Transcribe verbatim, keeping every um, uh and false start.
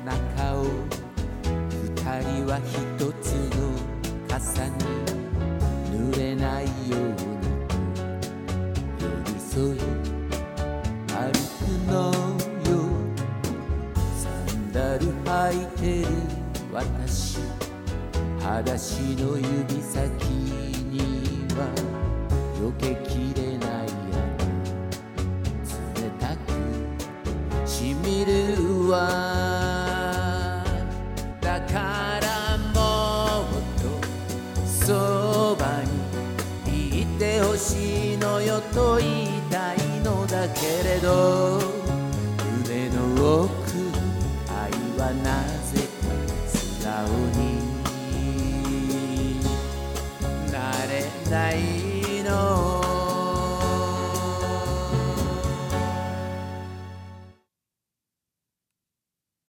中を二人は一つの傘に濡れないように寄り添い歩くのよ。サンダル履いてる私、裸足の指先には避けきれない冷たくしみるわ。だからもっとそばにいてほしいのよと言いたいのだけれど、胸の奥愛はなぜか素直になれないの。